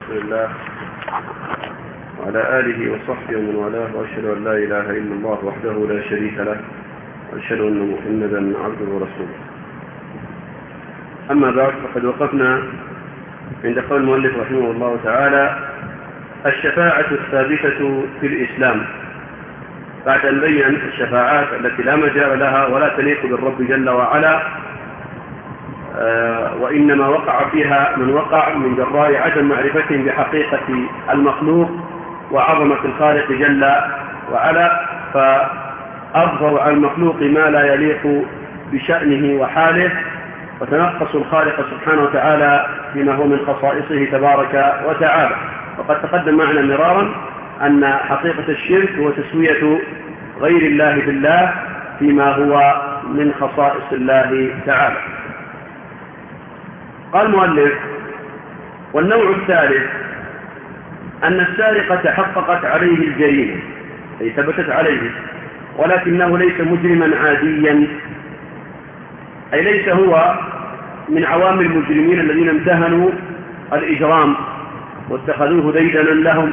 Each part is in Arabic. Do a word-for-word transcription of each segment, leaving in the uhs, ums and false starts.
رسول الله وعلى آله وصحبه ومن والاه، وأشهد أن لا إله إلا الله وحده لا شريك له، وأشهد أن محمدا عبده ورسوله. أما بعد، فقد وقفنا عند قول المؤلف رحمه الله تعالى: الشفاعة الثابتة في الإسلام، بعد أن بين الشفاعات التي لا مجال لها ولا تليق بالرب جل وعلا، آه وإنما وقع فيها من وقع من جراء عدم معرفتهم بحقيقة المخلوق وعظمة الخالق جل وعلا، فأظهروا على المخلوق ما لا يليق بشأنه وحاله، وتنقصوا الخالق سبحانه وتعالى فيما هو من خصائصه تبارك وتعالى. وقد تقدم معنا مرارا أن حقيقة الشرك هو تسوية غير الله بالله فيما هو من خصائص الله تعالى. قال المؤلف: والنوع الثالث أن السارق تحققت عليه الجريمة، أي ثبتت عليه، ولكنه ليس مجرما عاديا، أي ليس هو من عوام المجرمين الذين امتهنوا الإجرام واتخذوه ديدنا لهم،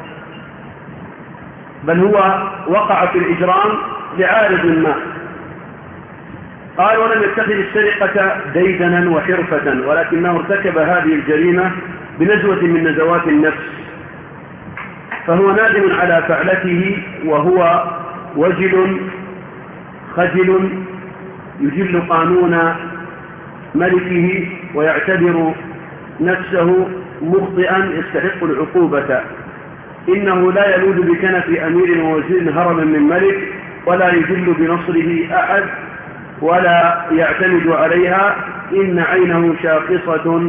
بل هو وقع في الإجرام لعارض ما. قال: ولم يتخذ السرقة ديدنا وحرفة، ولكنه ارتكب هذه الجريمة بنزوة من نزوات النفس، فهو نادم على فعلته، وهو وجل خجل يجل قانون ملكه، ويعتبر نفسه مخطئا يستحق العقوبة. إنه لا يلوذ بكنف أمير ووزير هرما من ملك، ولا يجل بنصره أحد، ولا يعتمد عليها. إن عينه شاخصة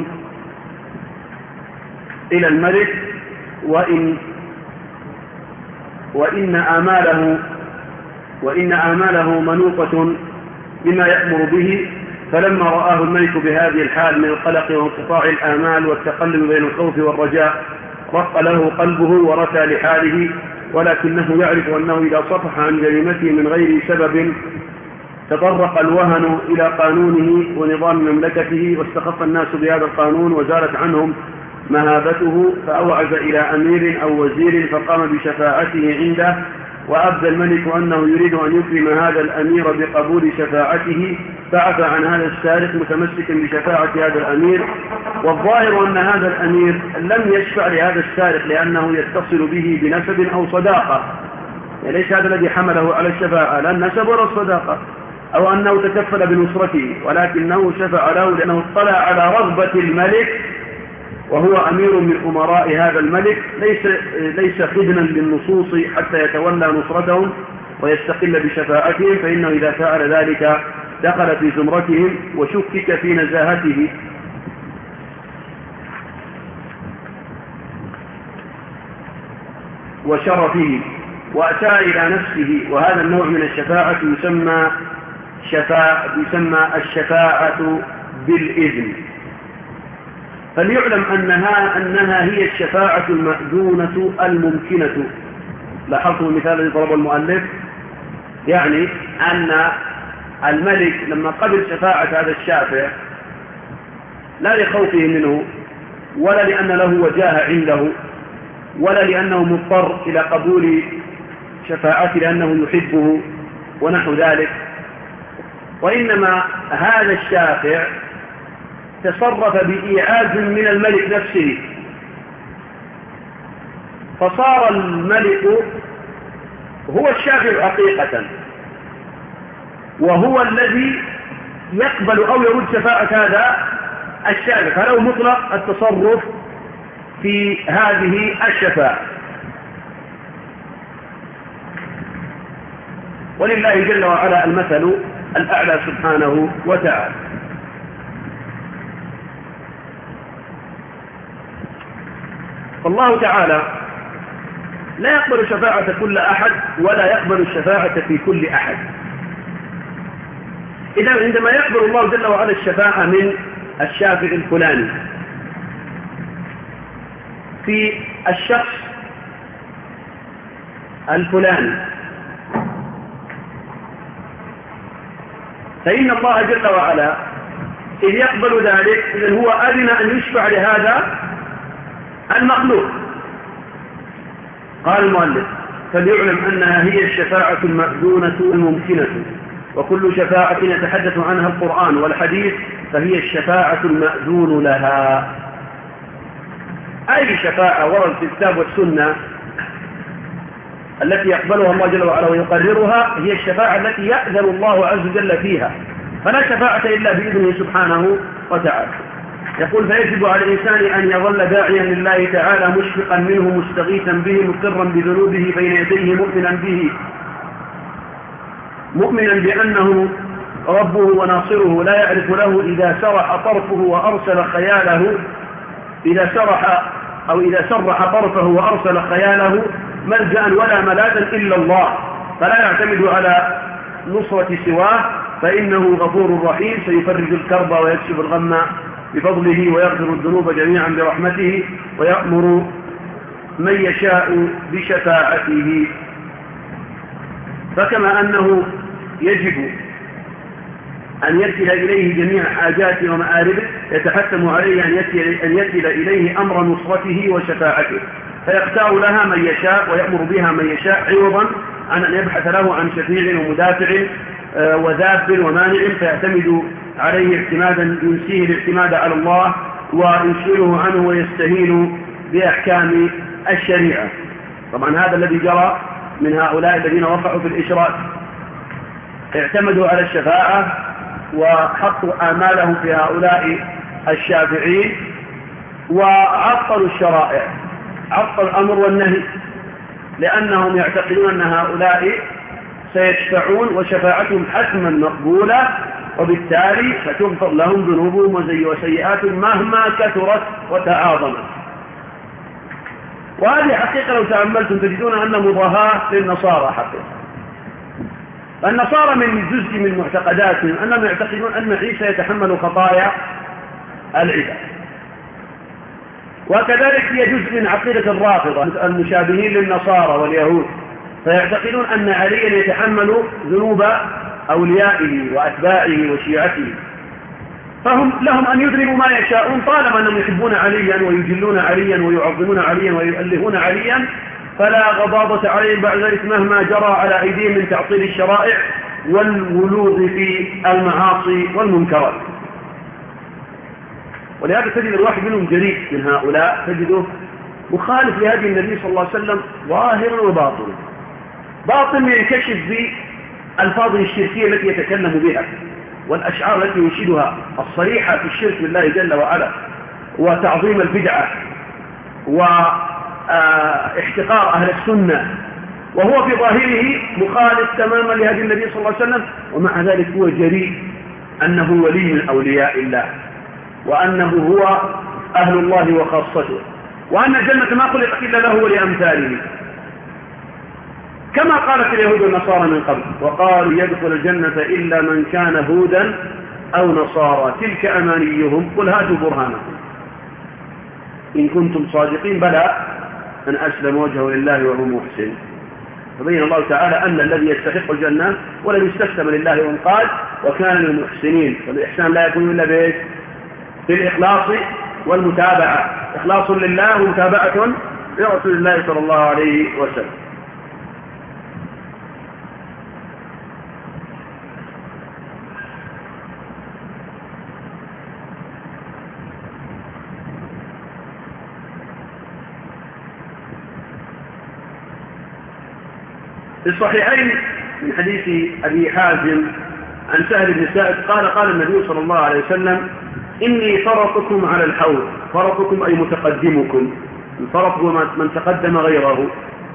إلى الملك، وإن وإن آماله وإن آماله منوطة بما يأمر به. فلما رآه الملك بهذه الحال من القلق وانقطاع الآمال والتقلب بين الخوف والرجاء، رق له قلبه ورثى لحاله، ولكنه يعرف أنه إذا صفح عن جريمته من غير سبب تطرق الوهن إلى قانونه ونظام مملكته، واستخف الناس بهذا القانون، وزالت عنهم مهابته، فأوعز إلى أمير أو وزير فقام بشفاعته عنده، وأبدى الملك أنه يريد أن يكرم هذا الأمير بقبول شفاعته، فعفى عن هذا السارق متمسكا بشفاعة هذا الأمير. والظاهر أن هذا الأمير لم يشفع لهذا السارق لأنه يتصل به بنسب أو صداقة، يعني ليس هذا الذي حمله على الشفاعة، لا النسب ولا الصداقة، أو أنه تكفل بنصرته، ولكنه شفع له لأنه اطلع على رغبة الملك، وهو أمير من أمراء هذا الملك، ليس ليس خدنا للنصوص حتى يتولى نصرتهم ويستقل بشفاعتهم، فإنه إذا فعل ذلك دخل في زمرتهم وشكك في نزاهته. وشرفه وأساء إلى نفسه. وهذا النوع من الشفاعة يسمى شفاعة يسمى الشفاعة بالإذن. فليعلم أنها, أنها هي الشفاعة المأذونة الممكنة. لاحظتم المثال الذي ضرب المؤلف، يعني أن الملك لما قبل شفاعة هذا الشافع لا لخوفه منه، ولا لأن له وجاهة عنده، ولا لأنه مضطر إلى قبول شفاعته لأنه يحبه ونحو ذلك، وإنما هذا الشافع تصرف بإيعاز من الملك نفسه، فصار الملك هو الشافع حقيقة، وهو الذي يقبل أو يرد شفاعة هذا الشافع، فله مطلق التصرف في هذه الشفاعة. ولله جل وعلا المثل الأعلى سبحانه وتعالى. فالله تعالى لا يقبل شفاعة كل أحد، ولا يقبل الشفاعة في كل أحد. إذا عندما يقبل الله جل وعلا الشفاعة من الشافع الفلاني في الشخص الفلاني، فإن الله جل وعلا إذ يقبل ذلك إذن هو أذن أن يشفع لهذا المخلوق. قال المؤلف: فليعلم أنها هي الشفاعة المأذونة الممكنة، وكل شفاعة يتحدث عنها القرآن والحديث فهي الشفاعة المأذون لها. أي شفاعة ورد في الكتاب والسنة التي يقبلها الله جل وعلا ويقررها هي الشفاعة التي يأذن الله عز وجل فيها، فلا شفاعة إلا بإذنه سبحانه وتعالى. يقول: فيجب على الإنسان أن يظل داعيا لله تعالى مشفقا منه مستغيثا به مقرا بذنوبه بين يديه مؤمنا به مؤمنا بأنه ربه وناصره لا يعرف له إذا سرح طرفه وأرسل خياله إذا سرح أو إذا سرح طرفه وأرسل خياله ملجأ ولا ملاذا إلا الله، فلا يعتمد على نصرة سواه، فإنه غفور رحيم سيفرج الكرب ويكشف الغم بفضله ويغفر الذنوب جميعا برحمته ويأمر من يشاء بشفاعته. فكما أنه يجب أن يرسل إليه جميع حاجاته ومآربه، يتحتم عليه أن يرسل إليه أمر نصرته وشفاعته، فيختار لها من يشاء ويأمر بها من يشاء، عوضا عن أن يبحث له عن شفيع ومدافع وذاب ومانع، فيعتمد عليه اعتمادا ينسيه الاعتماد على الله ويشغله عنه ويستهين بأحكام الشريعة. طبعا هذا الذي جرى من هؤلاء الذين وقعوا في الإشراك، اعتمدوا على الشفاعة وحطوا آمالهم في هؤلاء الشافعين وعطلوا الشرائع، عطل الأمر والنهي، لأنهم يعتقدون أن هؤلاء سيشفعون وشفاعتهم حتما مقبولة، وبالتالي ستغفر لهم ذنوبهم وسيئاتهم مهما كثرت وتعاظمت. وهذه حقيقة لو تأملتم تجدون أن مضاهاة للنصارى حقيقة. النصارى من جزء من معتقداتهم أنهم يعتقدون أن عيسى يتحمل خطايا العباد، وكذلك هي جزء من عقيدة الرافضة المشابهين للنصارى واليهود، فيعتقدون أن عليا يتحمل ذنوب أوليائه وأتباعه وشيعته، فهم لهم أن يذنبوا ما يشاءون طالما أنهم يحبون عليا ويجلون عليا ويعظمون عليا ويؤلهون عليا، فلا غضاضة عليهم بعد ذلك مهما جرى على أيديهم من تعطيل الشرائع والولوغ في المعاصي والمنكرات. ولهذا تجد الواحد منهم جريء من هؤلاء تجده مخالف لهدي النبي صلى الله عليه وسلم ظاهرا وباطنا. باطن ينكشف بألفاظه الشركية التي يتكلم بها والأشعار التي ينشدها الصريحة في الشرك بالله جل وعلا وتعظيم البدعة واحتقار أهل السنة، وهو في ظاهره مخالف تماما لهدي النبي صلى الله عليه وسلم، ومع ذلك هو جريء أنه ولي من أولياء الله، وأنه هو أهل الله وخاصته، وأن الجنة ما خلقت إلا له ولأمثاله، كما قالت اليهود والنصارى من قبل، وقالوا يدخل الجنة إلا من كان هودا أو نصارى تلك أمانيهم قل هاتوا برهانكم إن كنتم صادقين بلى من أسلم وجهه لله وهو محسن. فبين الله تعالى أن الذي يستحق الجنة ولم يستسلم لله وانقاد وكان للمحسنين، فالإحسان لا يكون إلا بإيه؟ بالإخلاص والمتابعة، إخلاص لله ومتابعة لرسول الله صلى الله عليه وسلم. في الصحيحين من حديث أبي حازم عن سهل بن سائد قال قال النبي صلى الله عليه وسلم إني فرطكم على الحوض، فرطكم أي متقدمكم، الفرط هو من تقدم غيره،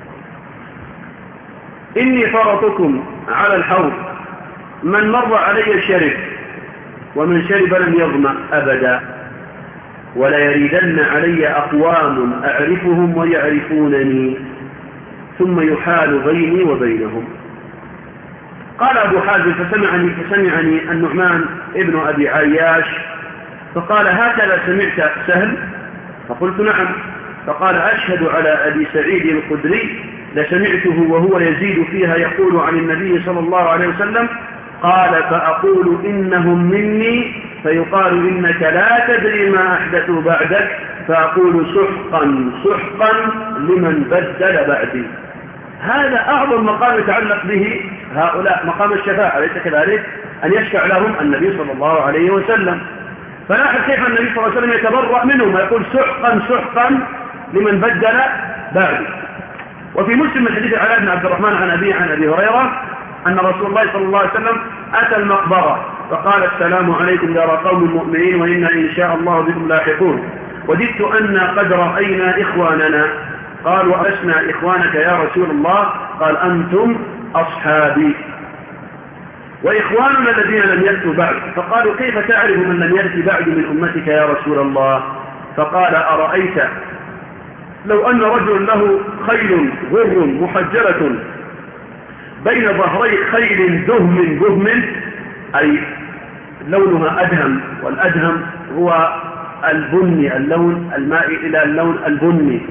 إني فرطكم على الحوض من مر علي شرب ومن شرب لم يظمأ أبدا، ولا يريدن علي أقوام أعرفهم ويعرفونني ثم يحال بيني وبينهم. قال أبو حازم فسمعني, فسمعني النعمان ابن أبي عياش فقال هكذا سمعت سهل؟ فقلت نعم. فقال أشهد على أبي سعيد الخدري لسمعته وهو يزيد فيها يقول عن النبي صلى الله عليه وسلم قال فأقول إنهم مني فيقال إنك لا تدري ما أحدثوا بعدك فأقول سحقا سحقا لمن بدل بعدي. هذا أعظم مقام يتعلق به هؤلاء، مقام الشفاعة، أليس كذلك؟ أن يشفع لهم النبي صلى الله عليه وسلم. فلاحظ كيف النبي صلى الله عليه وسلم يتبرأ منهم ويقول سحقا سحقا لمن بدل بعدي. وفي مسلم من حديث علاء بن عبد الرحمن عن أبي عن أبي هريرة أن رسول الله صلى الله عليه وسلم أتى المقبرة فقال السلام عليكم دار قوم مؤمنين وإنا إن شاء الله بكم لاحقون، وددت أن قد رأينا إخواننا. قالوا ألسنا إخوانك يا رسول الله؟ قال أنتم أصحابي وإخواننا الذين لم يأتوا بعد. فقالوا كيف تعرف من لم يأت بعد من أمتك يا رسول الله؟ فقال أرأيت لو أن رجل له خيل غر محجلة بين ظهري خيل دهم بهم، أي لونها أدهم، والأدهم هو البني، اللون المائل إلى اللون البني.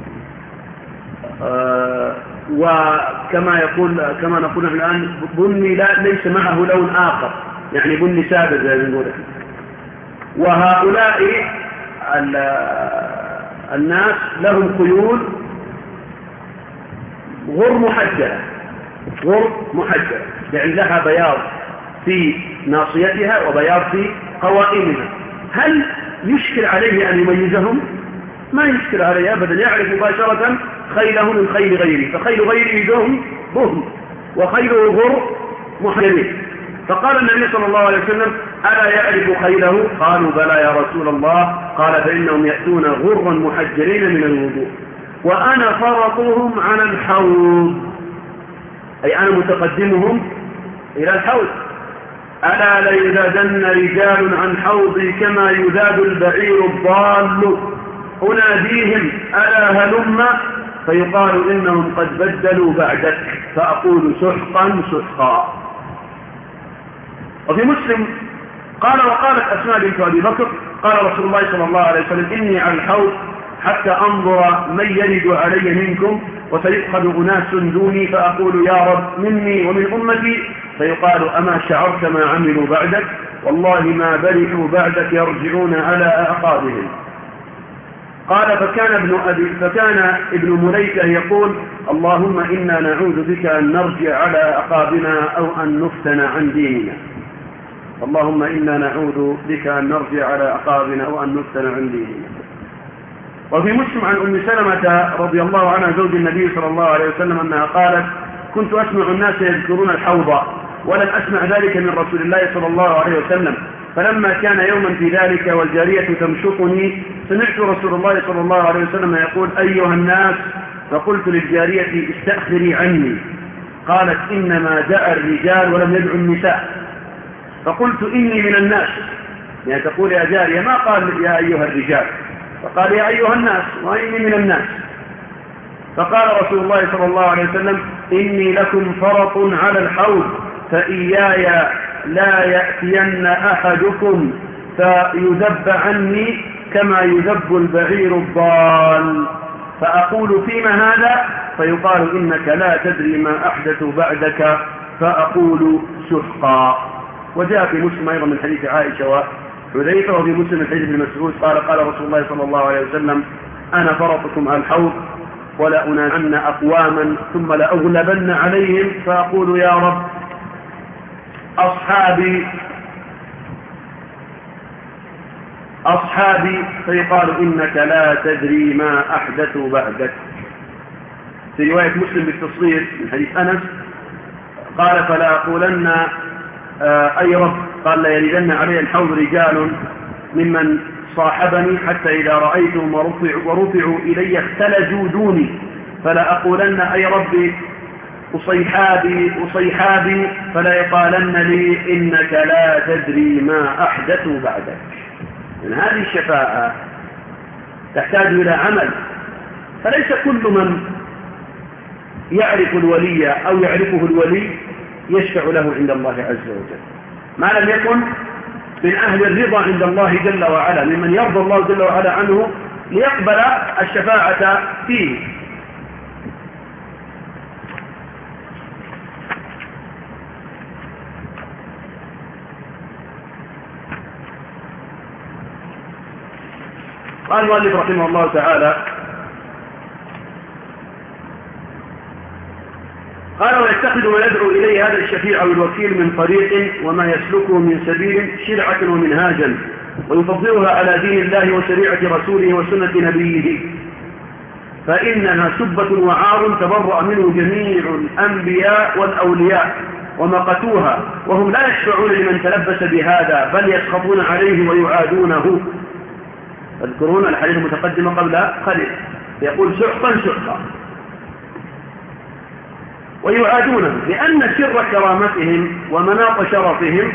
آه وكما يقول كما نقول الآن بني لا ليس معه لون آخر، يعني بني سابق زي ما نقول. وهؤلاء الناس لهم خيول غر محجلة، غر محجلة يعني لها بياض في ناصيتها وبياض في قوائمها. هل يشكل عليه أن يميزهم؟ ما يشكل عليه أبدا، يعرف مباشرة خيله من خيل غيره، فخيل غيره دهم بهم وخيله غر محجلين. فقال النبي صلى الله عليه وسلم ألا يعرف خيله؟ قالوا بلى يا رسول الله. قال فإنهم يأتون غرا محجلين من الوضوء وأنا فرطهم على الحوض، أي أنا متقدمهم إلى الحوض. ألا ليذادن رجال عن حوضي كما يذاد البعير الضال، أناديهم ألا هلم فيقال إنهم قد بدلوا بعدك، فأقول سحقا سحقا. وفي مسلم قال وقالت أسماء بنت أبي بكر قال رسول الله صلى الله عليه وسلم إني على الحوض حتى أنظر من يرد علي منكم وسيؤخذ أناس دوني، فأقول يا رب مني ومن أمتي، فيقال أما شعرت ما عملوا بعدك؟ والله ما برحوا بعدك يرجعون على أعقابهم. قال فكان ابن, أبي فكان ابن مليكة يقول اللهم إنا نعوذ بك أن نرجع على أعقابنا أو أن نفتن عن ديننا. اللهم إنا نعوذ بك أن نرجع على أعقابنا أو أن نفتن عن ديننا. وفي مسلم عن أم سلمة رضي الله عنها زوج النبي صلى الله عليه وسلم أنها قالت كنت أسمع الناس يذكرون الحوض ولم أسمع ذلك من رسول الله صلى الله عليه وسلم، فلما كان يوما في ذلك والجارية تمشطني سمعت رسول الله صلى الله عليه وسلم يقول أيها الناس، فقلت للجارية استأخري عني، قالت إنما دعا الرجال ولم يدعو النساء، فقلت إني من الناس، يعني تقول يا جارية ما قال يا أيها الرجال، فقال يا أيها الناس وإني من الناس. فقال رسول الله صلى الله عليه وسلم إني لكم فرط على الحوض فإياي لا يأتين أحدكم فيذب عني كما يذب البعير الضال، فأقول فيما هذا؟ فيقال إنك لا تدري ما أحدث بعدك، فأقول سحقا. وجاء في مسلم أيضا من حديث عائشة وحذيفة، وفي مسلم من حديث ابن مسعود قال قال رسول الله صلى الله عليه وسلم أنا فرطكم على الحوض ولا أناعن أقواما ثم لأغلبن عليهم، فأقول يا رب أصحابي أصحابي، فيقال إنك لا تدري ما أحدثوا بعدك. في رواية مسلم بالتصغير من حديث أنس قال فلا أقولن أي رب، قال لا يردن علي الحوض رجال ممن صاحبني حتى إذا رأيتهم ورفعوا, ورفعوا إلي اختلجوا دوني، فلا أقولن أي ربي أصيحابي أصيحابي، فلا يقالن لي إنك لا تدري ما أحدثوا بعدك. من هذه الشفاعة تحتاج إلى عمل، فليس كل من يعرف الولي أو يعرفه الولي يشفع له عند الله عز وجل، ما لم يكن من أهل الرضا عند الله جل وعلا، ممن يرضى الله جل وعلا عنه ليقبل الشفاعة فيه. قال المؤلف رحمه الله تعالى: قال: ويتخذ ما يدعو إليه هذا الشفيع أو الوكيل من طريق وما يسلكه من سبيل شرعة ومنهاجا، ويفضلها على دين الله وشريعة رسوله وسنة نبيه، فإنها سبة وعار تبرأ منه جميع الأنبياء والأولياء ومقتوها، وهم لا يشفعون لمن تلبس بهذا، بل يسخطون عليه ويعادونه. تذكرون الحديث المتقدم قبل قليل، يقول: سحقا سحقا، ويعادونه، لأن سر كرامتهم ومناط شرفهم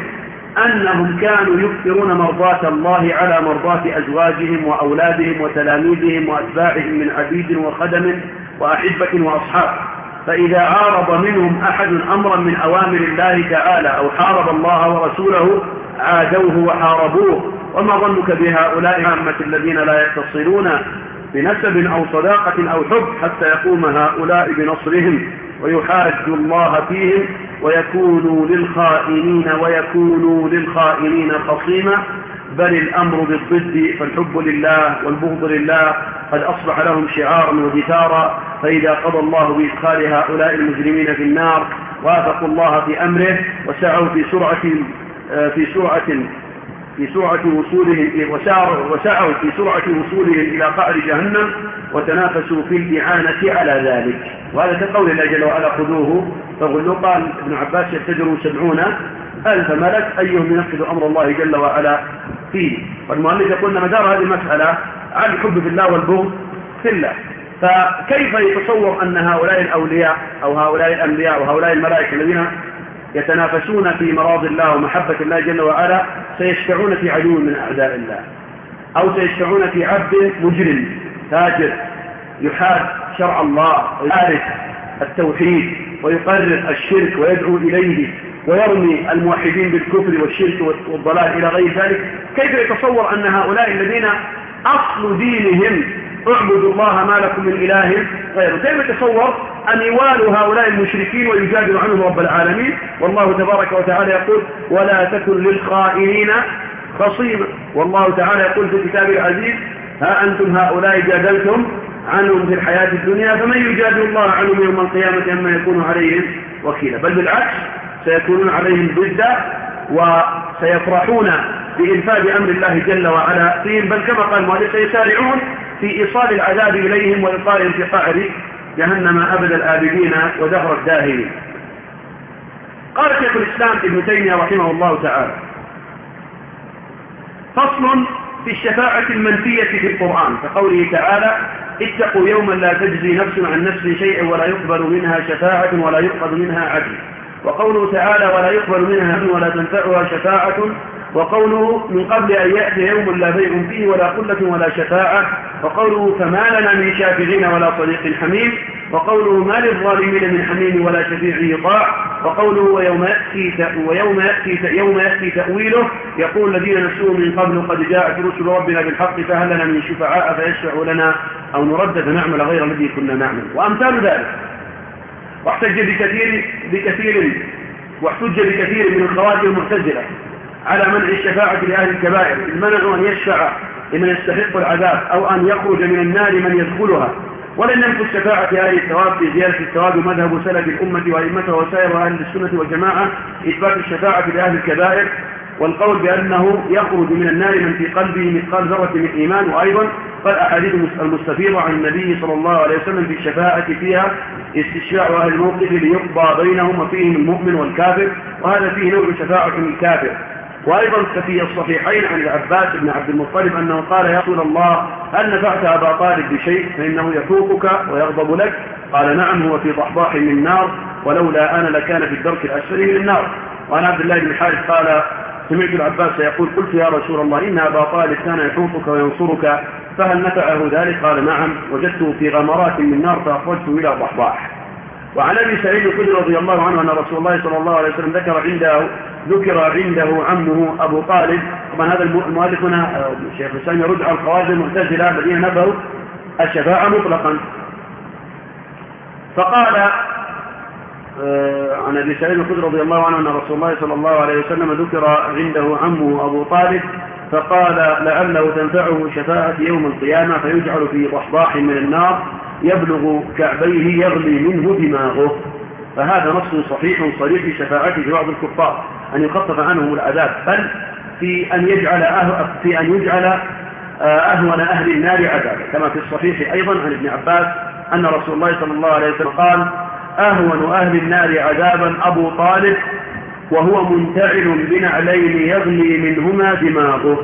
أنهم كانوا يكثرون مرضاة الله على مرضاة أزواجهم وأولادهم وتلاميذهم وأتباعهم من عبيد وخدم وأحبة وأصحاب، فإذا عارض منهم أحد أمرا من أوامر الله تعالى أو حارب الله ورسوله عادوه وحاربوه. وما ظنك بهؤلاء عامة الذين لا يتصلون بنسب أو صداقة أو حب حتى يقوم هؤلاء بنصرهم ويحاج الله فيهم ويكونوا للخائنين ويكونوا للخائنين خصيما، بل الأمر بالضد، فالحب لله والبغض لله قد أصبح لهم شعارا ودثارا. فإذا قضى الله بإدخال هؤلاء المجرمين في النار وافقوا الله في أمره وسعوا في سرعة في سرعة في سرعة وصولهم وسعوا في سرعة وصولهم إلى قعر جهنم وتنافسوا في الإعانة على ذلك. وهذا كقول الله جل وعلا: خذوه فغلوا. قال ابن عباس: يبتدروا سبعون ألف ملك أيهم ينفذ أمر الله جل وعلا فيه. والمؤلف يقول: مدار هذه المسألة عن الحب في الله والبغض في الله. فكيف يتصور أن هؤلاء الأولياء أو هؤلاء الأنبياء وهؤلاء الملائكة الذين يتنافسون في مراض الله ومحبة الله جل وعلا سيشفعون في عدو من أعداء الله، أو سيشفعون في عبد مجرم فاجر يحاد شرع الله ويعرف التوحيد ويقرر الشرك ويدعو إليه ويرمي الموحدين بالكفر والشرك والضلال إلى غير ذلك؟ كيف يتصور أن هؤلاء الذين أصل دينهم اعبدوا الله ما لكم من إله غيره، كيف يتصور أن يوالوا هؤلاء المشركين ويجادلوا عنهم رب العالمين؟ والله تبارك وتعالى يقول: ولا تكن للخائنين خصيما. والله تعالى يقول في كتابه العزيز: ها أنتم هؤلاء جادلتم عنهم في الحياة الدنيا، فمن يجادل الله عنهم يوم القيامة أما يكون عليهم وكيلا، بل بالعكس سيكونون عليهم ضدا وسيفرحون بإنفاذ أمر الله جل وعلا فيهم، بل كما قال المؤلف: سيسارعون في إيصال العذاب إليهم وإلقائهم في قعر جهنم أبد الآبدين ودهر الداهرين. قال شيخ الإسلام ابن تيمية رحمه الله تعالى: فصل في الشفاعة المنفية في القرآن، كقوله تعالى: اتقوا يوما لا تجزي نفس عن نفس شيئا ولا يقبل منها شفاعة ولا يؤخذ منها عدل. وقوله تعالى: ولا يقبل منها عدل ولا تنفعها شفاعة. وقوله: من قبل أن يأتي يوم لا بيع فيه ولا قلة ولا شفاعة. وقوله: فما لنا من شافعين ولا صديق حميم. وقوله: ما للظالمين من حميم ولا شفيع يطاع. وقوله: ويوم يأتي ويوم يأتي يوم يأتي تأويله يقول الذين نسوا من قبل قد جاءت رسل ربنا بالحق فهل لنا من شفعاء فيشفعوا لنا أو نرد فنعمل غير الذي كنا نعمل، وأمثال ذلك. واحتج بكثير بكثير واحتج بكثير من الخوارج المعتزلة على منع الشفاعة لأهل الكبائر، منعوا أن يشفع لمن يستحق العذاب أو أن يخرج من النار من يدخلها، ولن ينفي الشفاعة أهل الثواب في زيادة الثواب مذهب سلف الأمة وأئمتها وسائر أهل السنة والجماعة إثبات الشفاعة لأهل الكبائر، والقول بأنه يخرج من النار من في قلبه مثقال ذرة من إيمان. وأيضا فالأحاديث المستفيضة عن النبي صلى الله عليه وسلم في الشفاعة فيها استشفاع أهل الموقف ليقضى بينهم وفيهم المؤمن والكافر، وهذا فيه نوع شفاعة الكافر. وأيضا في الصحيحين عن العباس بن عبد المطلب أنه قال: يا رسول الله هل نفعت أبا طالب بشيء فإنه يفوقك ويغضب لك؟ قال: نعم، هو في ضحضاح من النار ولولا أنا لكان في الدرك الأسفل من النار. وعن عبد الله بن حارث قال: سمعت العباس يقول: قلت يا رسول الله إن أبا طالب كان يحوطك وينصرك فهل نفعه ذلك؟ قال: نعم، وجدته في غمرات من النار فأخرجته إلى ضحضاح. وعن أبي سعيد الخدري رضي الله عنه أن رسول الله صلى الله عليه وسلم ذكر عنده ذكر عنده عمه أبو طالب. طبعا هذا المؤلف هنا الشيخ الإسلام يرد على الخوارج المعتزلة الذين نفوا الشفاعة مطلقا. فقال عن أبي سعيد الخدري رضي الله عنه أن رسول الله صلى الله عليه وسلم ذكر عنده عمه أبو طالب فقال لعله تنفعه شفاعة يوم القيامة فيجعل في ضحضاح من النار يبلغ كعبيه يغلي منه دماغه. فهذا نص صحيح صريح في شفاعته في بعض الكفار أن يخفف عنهم العذاب، بل في أن يجعل أه... في أن يجعل أهون أهل النار عذابا، كما في الصحيح أيضا عن ابن عباس أن رسول الله صلى الله عليه وسلم قال أهون أهل النار عذابا أبو طالب وهو منتعل بنعلين يغلي منهما دماغه.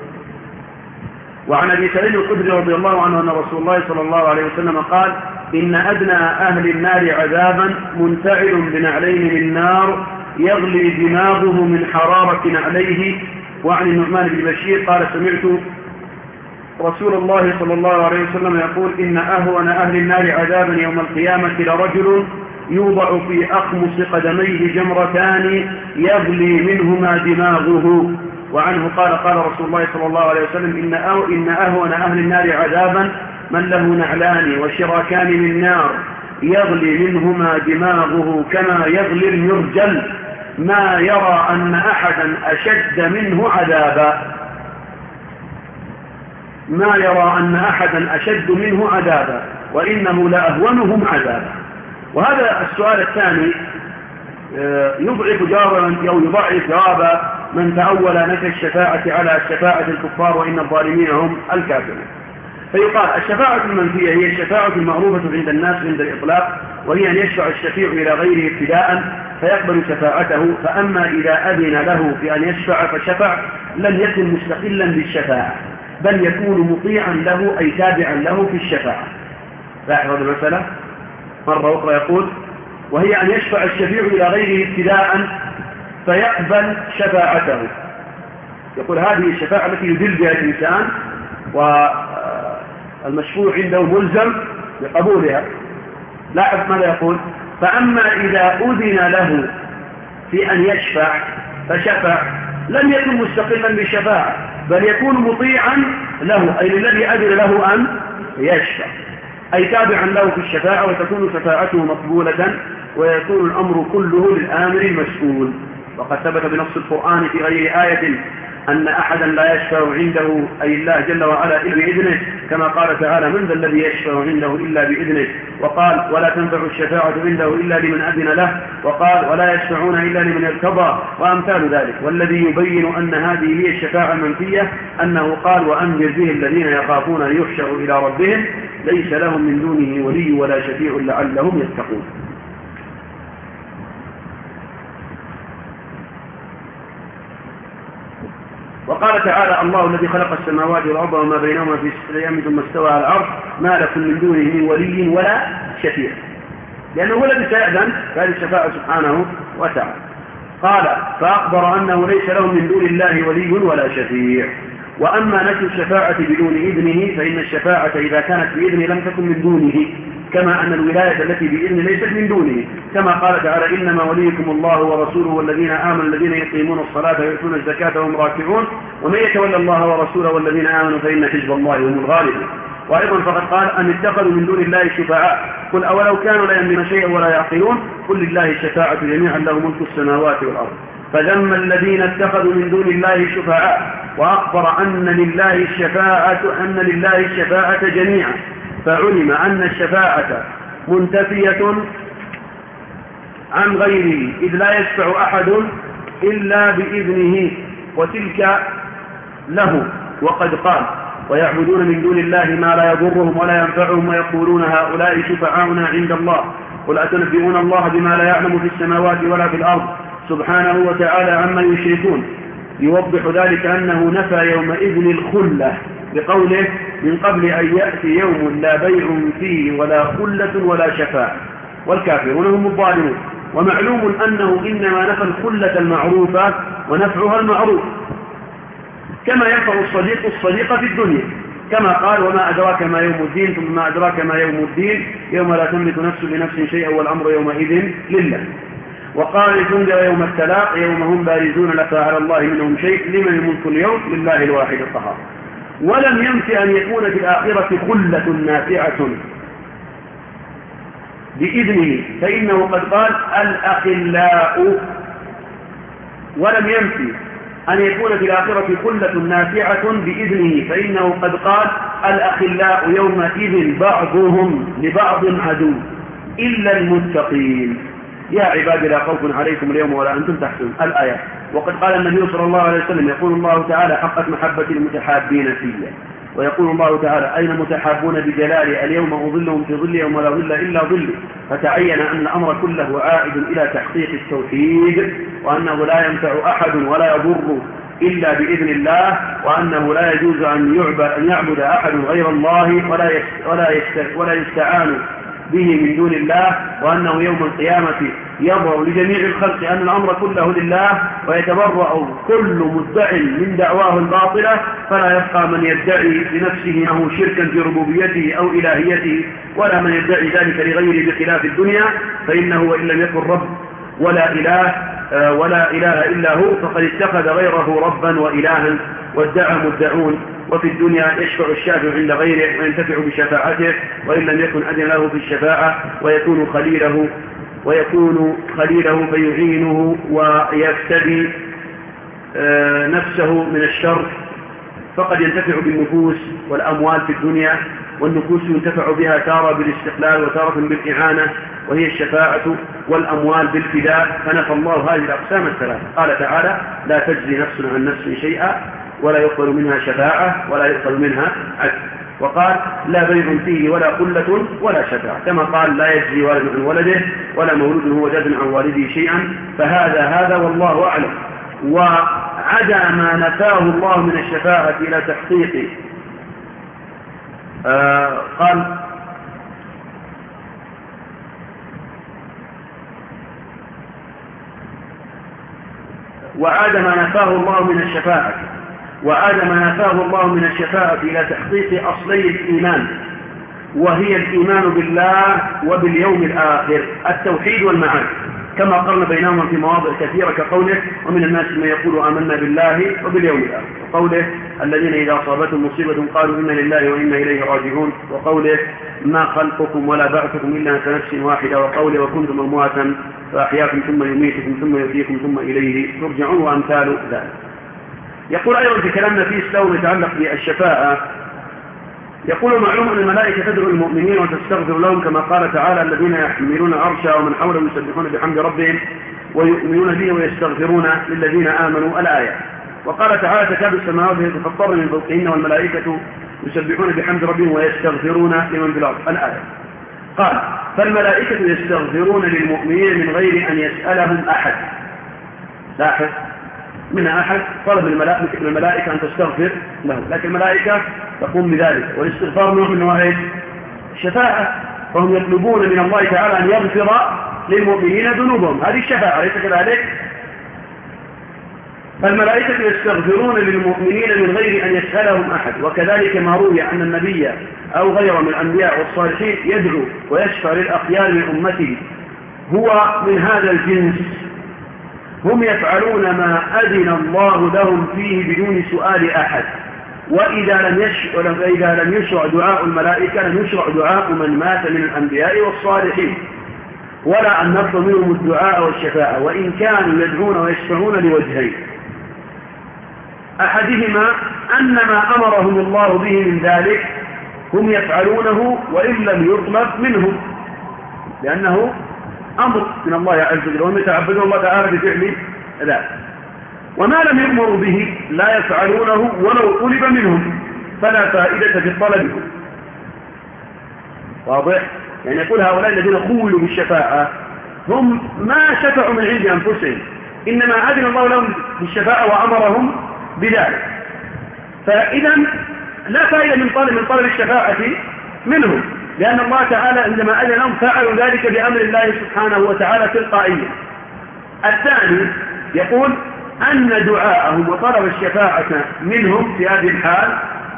وعن أبي سعيد الخدري رضي الله عنه أن رسول الله صلى الله عليه وسلم قال إن أدنى أهل النار عذابا منتعل بنعلين من نار يغلي دماغه من حرارة نعليه. وعن النعمان بن بشير قال سمعت رسول الله صلى الله عليه وسلم يقول إن أهون أهل النار عذابا يوم القيامة لرجل يوضع في أخمص قدميه جمرتان يغلي منهما دماغه. وعنه قال قال رسول الله صلى الله عليه وسلم إن, أو إن أهون أهل النار عذابا من له نعلان وشراكان من نار يغلي منهما دماغه كما يغلي المرجل ما يرى أن أحدا أشد منه عذابا ما يرى أن أحدا أشد منه عذابا وإنه لأهونهم عذابا. وهذا السؤال الثاني يضعف جوابا أو يضعف جواب من تأول نفي الشفاعة على الشفاعة الكفار وإن الظالمين هم الكافرون. فيقال الشفاعة المنفية هي الشفاعة المعروفة عند الناس عند الإطلاق، وهي أن يشفع الشفيع إلى غيره ابتداء فيقبل شفاعته، فأما إذا أذن له في أن يشفع فشفع لم يكن مستقلا بالشفاعة بل يكون مطيعا له أي تابعا له في الشفاعة. لاحظوا المسألة مرة أخرى يقول وهي أن يشفع الشفيع إلى غيره ابتداء فيقبل شفاعته. يقول هذه الشفاعة التي يدل بها الإنسان والمشفوع عنده ملزم بقبولها. لاحظ ماذا يقول فأما إذا أذن له في أن يشفع فشفع لم يكن مستقلا بالشفاعة بل يكون مطيعا له أي الذي أذن له أن يشفع أي تابعا له في الشفاعة وتكون شفاعته مقبولة ويكون الأمر كله للآمر المسؤول. وقد ثبت بنص القرآن في غير آية أن أحدا لا يشفع عنده أي الله جل وعلا إلا بإذنه، كما قال تعالى من ذا الذي يشفع عنده إلا بإذنه، وقال ولا تنفع الشفاعة عنده إلا لمن أذن له، وقال ولا يشفعون إلا لمن ارتضى وأمثال ذلك. والذي يبين أن هذه هي الشفاعة المنفية أنه قال وأنذر به الذين يخافون أن يحشروا إلى ربهم ليس لهم من دونه ولي ولا شفيع لعلهم يتقون. وقال تعالى الله الذي خلق السماوات والأرض وما بينهما في ستة أيام ثم استوى على العرش ما لكم من دونه من ولي ولا شفيع، لأنه هو الذي سيأذن هذه الشفاعة سبحانه وتعالى. قال فأخبر أنه ليس لهم من دون الله ولي ولا شفيع. وأما نفي الشفاعة بدون إذنه فإن الشفاعة إذا كانت بإذنه لم تكن من دونه، كما أن الولاية التي بإذنه ليست من دونه، كما قال تعالى إنما وليكم الله ورسوله والذين آمنوا الذين يقيمون الصلاة ويؤتون الزكاة وهم راكعون ومن يتولى الله ورسوله والذين آمنوا فإن حزب الله هم الغالبون. وأيضا فقد قال أن اتخذوا من دون الله شفعاء قل أولو كانوا لا يملكون شيئا ولا يعقلون قل لله الشفاعة جميعا له ملك السماوات والأرض. فذم الذين اتخذوا من دون الله شفعاء وأخبر أن لله الشفاعة أن لله الشفاعة جميعا، فعلم أن الشفاعة منتفية عن غيره إذ لا يشفع أحد إلا بإذنه وتلك له. وقد قال ويعبدون من دون الله ما لا يضرهم ولا ينفعهم ويقولون هؤلاء شفعاؤنا عند الله قل أتنبئون الله بما لا يعلم في السماوات ولا في الأرض سبحانه وتعالى عما يشركون. يوضح ذلك أنه نفى يومئذ الخلة بقوله من قبل أن يأتي يوم لا بيع فيه ولا خلة ولا شفاعة والكافرون هم الظالمون. ومعلوم أنه إنما نفى الخلة المعروفة ونفعها المعروف، كما ينفع الصديق الصديق في الدنيا، كما قال وما أدراك ما يوم الدين ثم ما أدراك ما يوم الدين يوم لا تملك نفس بنفس شيئا والأمر يومئذ لله. وقال تنذر يوم التلاق يوم هم بارزون لا فعل الله منهم شيء لمن الملك اليوم لله الواحد القهار. ولم يمت أن يكون في الآخرة خلة نافعة بإذنه فإنه قد قال الأخلاء، ولم يمت أن يكون في الآخرة خلة نافعة بإذنه، فإنه قد قال الأخلاء يومئذ بعضهم لبعض عدو إلا المتقين. يا عبادي لا خوف عليكم اليوم ولا أنتم تحزنون الآية. وقد قال النبي صلى الله عليه وسلم يقول الله تعالى حقت محبة المتحابين فيا، ويقول الله تعالى أين متحابون بجلالي اليوم أظلهم في ظلي يوم لا ظل إلا ظلي. فتعين أن الأمر كله عائد إلى تحقيق التوحيد، وأنه لا ينفع أحد ولا يضر إلا بإذن الله، وأنه لا يجوز أن يعبد, أن يعبد أحد غير الله ولا ولا ولا يستعان به من دون الله، وأنه يوم القيامة يظهر لجميع الخلق أن الأمر كله لله، ويتبرأ كل مدع من دعواه الباطلة، فلا يبقى من يدعي لنفسه أنه شركا في ربوبيته أو إلهيته، ولا من يدعي ذلك لغيره بخلاف الدنيا، فإنه وإن لم يكن رب ولا إله ولا إله إلا هو فقد اتخذ غيره ربا وإلها. وادعى مدعون وفي الدنيا يشفع الشافع عند غيره وينتفع بشفاعته، وإن لم يكن أذن له في الشفاعة ويكون خليله ويكون خليله فيعينه ويفتدي نفسه من الشر، فقد ينتفع بالنفوس والأموال في الدنيا، والنفوس ينتفع بها تارة بالاستقلال وتارة بالإعانة، وهي الشفاعة والأموال بالفداء. فنفى الله هذه الأقسام الثلاثة. قال تعالى لا تجزي نفس عن نفس شيئا ولا يقبل منها شفاعة ولا يقبل منها عدل. وقال لا بيع فيه ولا قلة ولا شفاعة، كما قال لا يجزي والد عن ولده ولا مولود هو جاز عن والده شيئا. فهذا هذا والله أعلم. وعدا ما نفاه الله من الشفاعة إلى تحقيق آه قال وعاد ما نفاه الله من الشفاعة وعاد ما نفاه الله من الشفاعة إلى تحقيق أصلي الإيمان، وهي الإيمان بالله وباليوم الآخر، التوحيد والمعاد، كما قرن بينهما في مواضع كثيرة كقوله ومن الناس من يقول آمنا بالله وباليوم الآخر، وقوله الذين إذا أصابتهم مصيبة قالوا إنا لله وإنا إليه راجعون، وقوله ما خلقكم ولا بعثكم إلا كنفس واحدة، وقوله وكنتم أمواتا فأحياكم ثم يميتكم ثم يحييكم ثم إليه ترجعون، وأمثال ذلك. يقول أيضا في كلامنا في إسلام يتعلق بالشفاعة، يقول معلوم أن الملائكة تدعو المؤمنين وتستغفر لهم، كما قال تعالى الذين يحملون عرشا ومن حوله يسبحون بحمد ربهم ويؤمنون به ويستغفرون للذين آمنوا الآية. وقال تعالى تكاد السماوات يتفطرن من فوقهن والملائكة يسبحون بحمد ربهم ويستغفرون لمن في الأرض الآية. قال فالملائكة يستغفرون للمؤمنين من غير أن يسألهم أحد. لاحظ من أحد طلب الملائكة أن تستغفر له، لكن الملائكة تقوم بذلك، والاستغفار نوع من نوعين الشفاعة، فهم يطلبون من الله تعالى أن يغفر للمؤمنين ذنوبهم، هذه الشفاعة ليس كذلك؟ فالملائكة يستغفرون للمؤمنين من غير أن يسألهم أحد. وكذلك ما روي أن النبي أو غيره من الأنبياء والصالحين يدعو ويشفع للأخيار من أمته هو من هذا الجنس، هم يفعلون ما أذن الله لهم فيه بدون سؤال أحد. وإذا لم يشرع, وإذا لم يشرع دعاء الملائكة لم يشرع دعاء من مات من الأنبياء والصالحين، ولا أن نرضى منهم الدعاء والشفاعة، وإن كانوا يدعون ويشفعون لوجهين: أحدهما أن ما أمرهم الله به من ذلك هم يفعلونه وإن لم يطلب منهم، لأنه أمر من الله عز وجل، وهم يتعبدون الله تعالى بفعل ذلك. وما لم يؤمروا به لا يفعلونه ولو طلب منهم، فلا فائدة في الطلب. واضح؟ يعني يقول هؤلاء الذين خولوا بالشفاعة هم ما شفعوا من عند أنفسهم، إنما أذن الله لهم بالشفاعة وأمرهم بذلك، فإذا لا فائدة من طلب من طلب الشفاعة منهم، لأن الله تعالى عندما أذن لهم فعلوا ذلك بأمر الله سبحانه وتعالى تلقائيا. الثاني يقول أن دعاءهم وطلب الشفاعة منهم في هذه الحال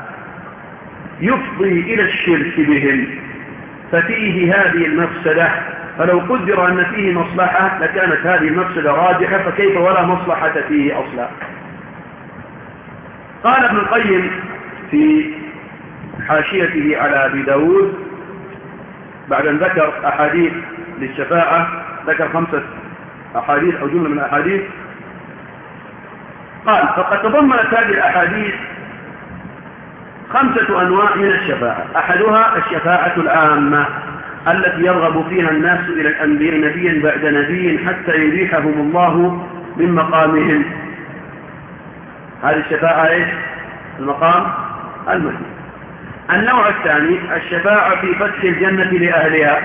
يفضي إلى الشرك بهم، ففيه هذه المفسدة، فلو قدر أن فيه مصلحة لكانت هذه المفسدة راجحة، فكيف ولا مصلحة فيه أصلا. قال ابن القيم في حاشيته على أبي داود بعد أن ذكر أحاديث للشفاعة، ذكر خمسة أحاديث أو جملة من الأحاديث، قال فقد تضمنت هذه الأحاديث خمسة أنواع من الشفاعة. أحدها الشفاعة العامة التي يرغب فيها الناس إلى الأنبياء نبيا بعد نبي حتى يريحهم الله من مقامهم. هذه الشفاعة إيش؟ المقام المحمود. النوع الثاني الشفاعة في فتح الجنة لأهلها.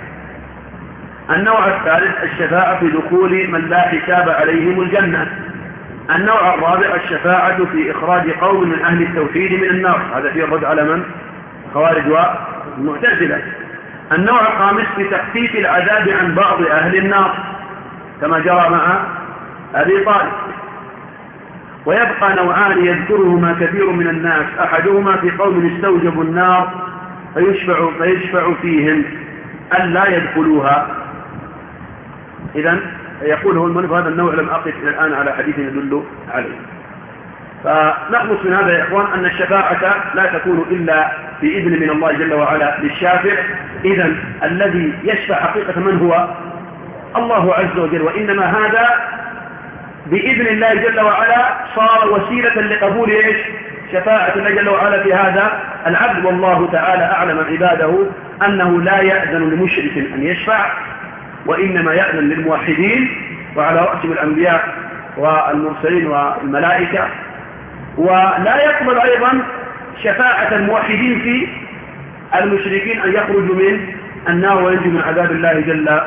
النوع الثالث الشفاعة في دخول من لا حساب عليهم الجنة. النوع الرابع الشفاعة في إخراج قوم من أهل التوحيد من النار. هذا فيه الرد على من؟ خوارج والمعتزلة. النوع الخامس في تخفيف العذاب عن بعض أهل النار كما جرى مع أبي طالب. ويبقى نوعان يذكرهما كثير من الناس. أحدهما في قوم استوجبوا النار فيشفع, فيشفع فيهم ألا يدخلوها. إذن يقول هو المؤلف هذا النوع لم أقف إلى الآن على حديث يدل عليه. فنخلص من هذا يا إخوان أن الشفاعة لا تكون إلا بإذن من الله جل وعلا للشافع. إذن الذي يشفع حقيقة من هو؟ الله عز وجل. وإنما هذا بإذن الله جل وعلا صار وسيلة لقبول إيش؟ شفاعة الله جل وعلا في هذا العبد. والله تعالى أعلم عباده أنه لا يأذن لمشرك أن يشفع، وإنما يأذن للموحدين وعلى رأسهم الأنبياء والمرسلين والملائكة. ولا يقبل أيضا شفاعة الموحدين في المشركين أن يخرجوا من النار وينجوا من عذاب الله جل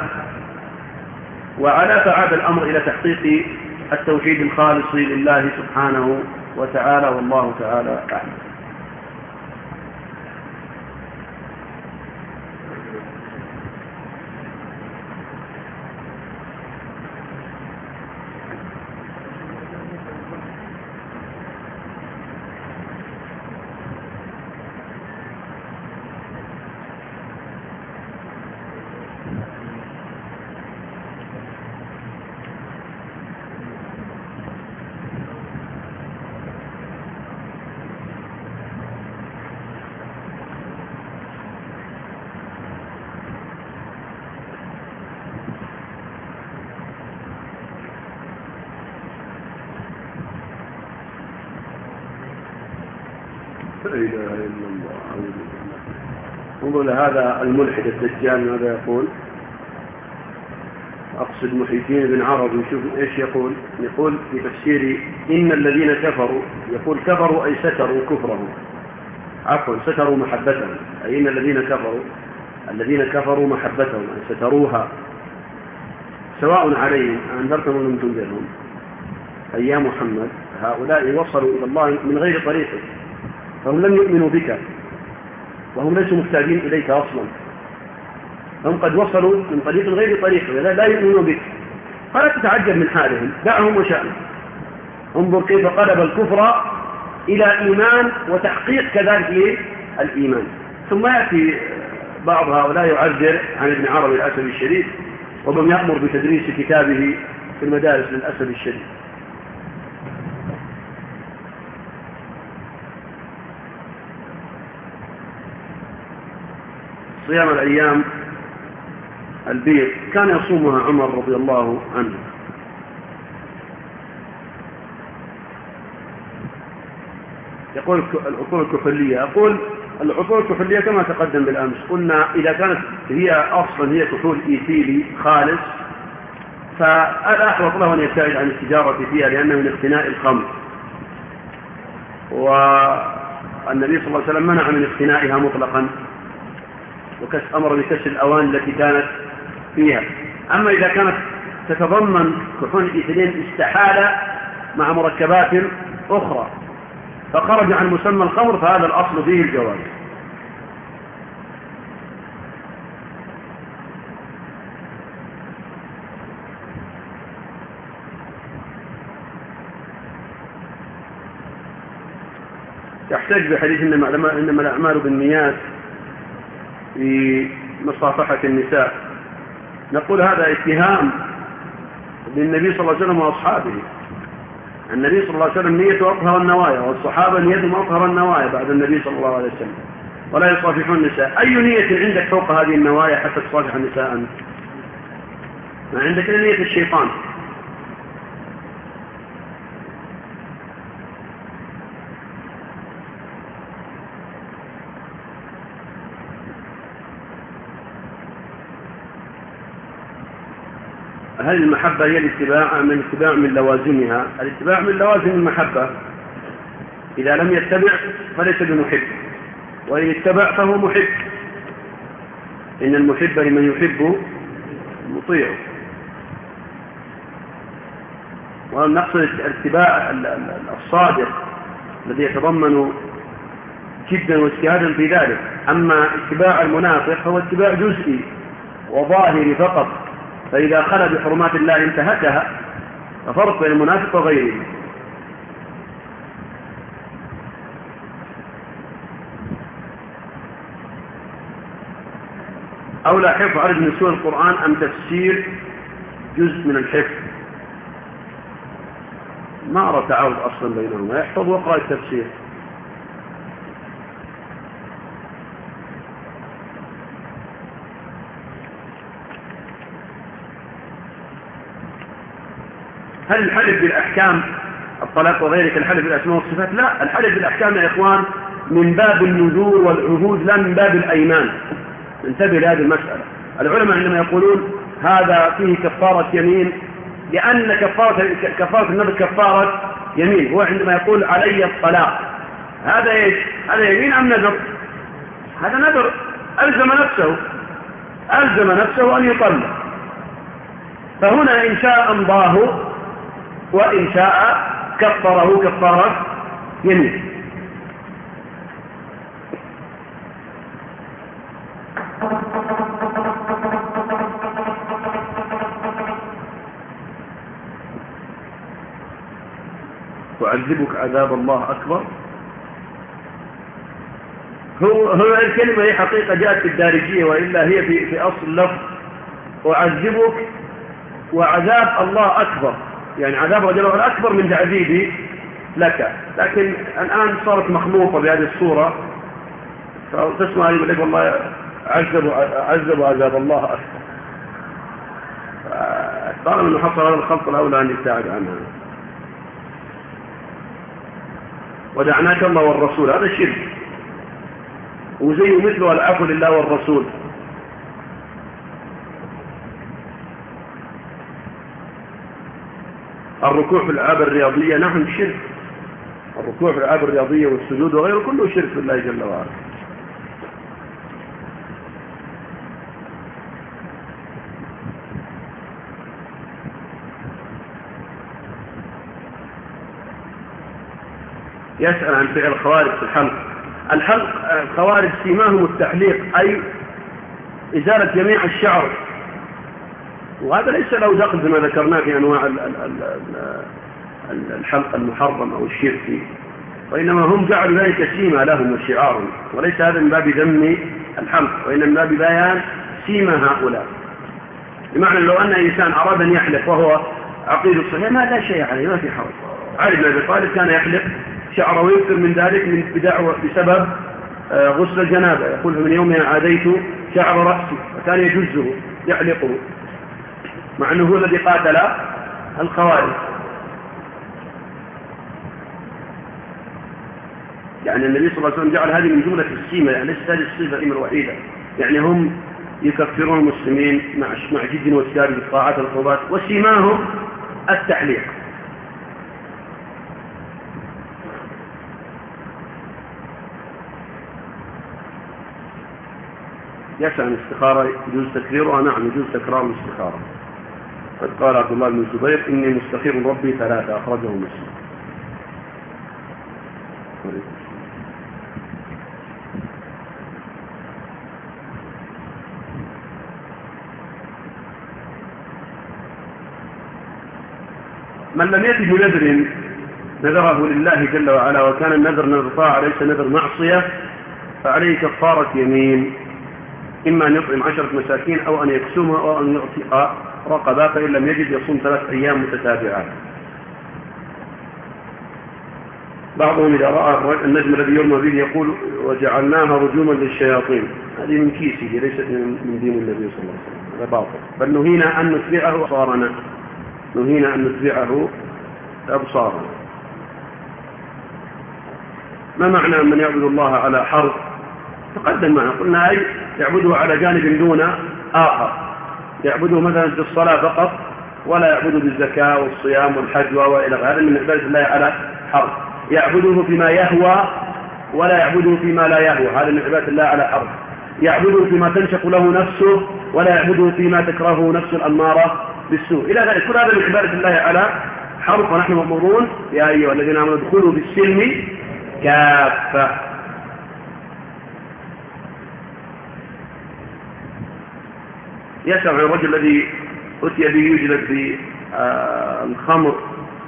وعلا. فعاد الأمر إلى تحقيق التوحيد الخالص لله سبحانه وتعالى، والله تعالى أعلم. لا إله إلا الله. انظر لهذا الملحد الدجال ماذا يقول. أقصد محي الدين بن عربي. شوف إيش يقول. يقول في تفسير إن الذين كفروا، يقول كفروا أي ستروا كفرهم، عفوا ستروا محبتهم. أي إن الذين كفروا الذين كفروا محبتهم أي ستروها، سواء عليهم أنذرتهم لم تنذرهم. أي يا محمد هؤلاء وصلوا إلى الله من غير طريقك، فهم لم يؤمنوا بك وهم ليسوا محتاجين إليك أصلا. هم قد وصلوا من طريق غير طريقك لا يؤمنون بك، فلا تتعجب من حالهم، دعهم وشأنهم. انظر كيف قلب الكفر إلى إيمان وتحقيق كذلك الإيمان. ثم يأتي بعض هؤلاء يعذر عن ابن عربي الأسد الشريف، ومن يأمر بتدريس كتابه في المدارس للأسد الشريف. صيام الأيام البيض كان يصومها عمر رضي الله عنه. يقول العقول الكحولية، أقول العقول الكحولية كما تقدم بالأمس قلنا إذا كانت هي أصلا هي كحول إيثيلي خالص فالأحوط له أن يبتعد عن التجارة فيها لأنه من اقتناء الخمر، والنبي صلى الله عليه وسلم منع من اقتنائها مطلقا وأمر بكسر الأواني التي كانت فيها. أما إذا كانت تتضمن كحول إيثيلين استحالة مع مركبات أخرى فخرج عن مسمى الخمر فهذا الأصل فيه الجواز. يحتاج بحديث إنما الأعمال بالنيات في مصافحة النساء. نقول هذا اتهام للنبي صلى الله عليه وسلم وأصحابه. النبي صلى الله عليه وسلم نيته أطهر النوايا، والصحابة نيتهم أطهر النوايا بعد النبي صلى الله عليه وسلم، ولا يصافحون النساء. أي نية عندك فوق هذه النوايا حتى تصافح النساء أنت؟ ما عندك إلا نية الشيطان. هل المحبة هي الاتباع أم الاتباع من لوازمها؟ الاتباع من لوازم المحبة، إذا لم يتبع فليس بمحب، وإن اتبع فهو محب، إن المحب لمن يحب مطيعه. ونقصد الاتباع الصادق الذي يتضمن جدا واجتهادا في ذلك. أما اتباع المنافق هو اتباع جزئي وظاهري فقط، فإذا خلى بحرمات الله انتهكها، ففرق بين المنافق وغيره. أولى حفظ عدد من سور القرآن أم تفسير جزء من الحفظ؟ ما أرى تعارض أصلا بينهما، يحفظ وقرأ التفسير. هل الحلف بالأحكام الطلاق وغيرك الحلف بالأسماء والصفات؟ لا، الحلف بالأحكام يا إخوان من باب النذور والعهود لا من باب الأيمان. انتبه لهذه المسألة. العلماء عندما يقولون هذا فيه كفارة يمين، لأن كفارة, كفارة النذر كفارة يمين، هو عندما يقول علي الطلاق، هذا ايش؟ هذا يمين أم نذر؟ هذا نذر، ألزم نفسه ألزم نفسه أن يطلق. فهنا إن شاء أمضاه وإن شاء كفره كفارة يمين. تعذبك عذاب الله أكبر. هو هو الكلمة هي حقيقة جاءت في الدارجية، وإلا هي في في أصل اللفظ أعذبك وعذاب الله أكبر، يعني عذاب رجل الله أكبر من تعذيبي لك. لكن الآن صارت مخلوقة بهذه الصورة، فتسمع يقول لك والله عذب عذب عذاب الله أكبر. طالما أنه حصل هذا الخلط الأولى أن يبتعد عنها. ودعناك الله والرسول، هذا الشرك، وزي مثله العفو لله والرسول. الركوع في الألعاب الرياضية نعم شرك، الركوع في الألعاب الرياضية والسجود وغيره كله شرك بالله جل وعلا. يسأل عن فعل الخوارج في الحلق. الحلق الخوارج سيماهم التحليق، أي إزالة جميع الشعر، وهذا ليس له دخل بما ذكرناه في أنواع الحلق المحرم أو الشركي، وإنما هم جعلوا ذلك سيما لهم وشعارهم، وليس هذا من باب ذم الحلق، وإنما من باب بيان سيما هؤلاء. بمعنى لو أن إنسان أراد أن يحلق وهو عقيد الصحيح ما لا شيء عليه، ما في حرج. علي بن أبي طالب كان يحلق شعره ويكثر من ذلك من بدعوة بسبب غسل الجنابة، يقول من يومها عاديت شعر رأسي، وكان يجزه يحلقه، مع أنه هو الذي قاتل الخوارج. يعني النبي صلى الله عليه وسلم جعل هذه من جملة السيمة، يعني ليست هذه الصفة الوحيدة. يعني هم يكفرون المسلمين مع مع جد واجتهاد بالطاعات والقربات، وسيماهم التحليق. يسأل عن الاستخارة يجوز تكريرها؟ نعم يجوز تكرار الاستخارة. قد قال عبد الله بن الزبير إني مستخير ربي ثلاثة، أخرجه مسلم. من لم يجد نذر نذره لله جل وعلا، وكان النذر نذر طاعة ليس نذر معصية، فعليه كفارة يمين، إما أن يطعم عشرة مساكين أو أن يكسوها أو أن يعتق رقبة، فإن لم يجد يصوم ثلاث أيام متتابعات. بعضهم إذا رأى النجم الذي يرمى به يقول وجعلناها رجوما للشياطين، هذه من كيسه ليست من دين النبي صلى الله عليه وسلم، هذا باطل. بل نهينا أن نتبعه أبصارنا، نهينا أن نتبعه أبصارنا. ما معنى من يعبد الله على حرف؟ تقدم معنا قلنا أي يعبده على جانب دون آخر، يعبده مثلا في الصلاة فقط ولا يعبده بالزكاة والصيام والحج وإلى غيره من عبادة الله على حرف. يعبده فيما يهوى ولا يعبده فيما لا يهوى، هذا من عبادة الله على حرف. يعبده فيما تنشق له نفسه ولا يعبده فيما تكرهه نفس الأمارة بالسوء إلى ذلك. كل هذا من عبادة الله على حرف. ونحن مأمورون يا أيها الذين آمنوا ادخلوا بالسلم كافة. يسمع الرجل الذي أتي به يجلد بالخمر.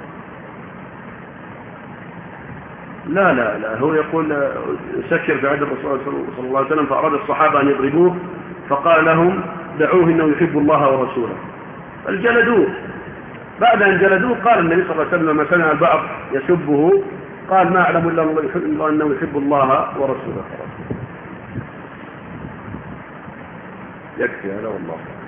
لا لا لا هو يقول سكر في عهد الرسول صلى الله عليه وسلم فأراد الصحابة أن يضربوه فقال لهم دعوه إنه يحب الله ورسوله فالجلدوه. بعد أن جلدوه قال النبي صلى الله عليه وسلم لما سمع البعض يسبه قال ما أعلم إلا الله أنه يحب الله ورسوله. يكفي هذا والله.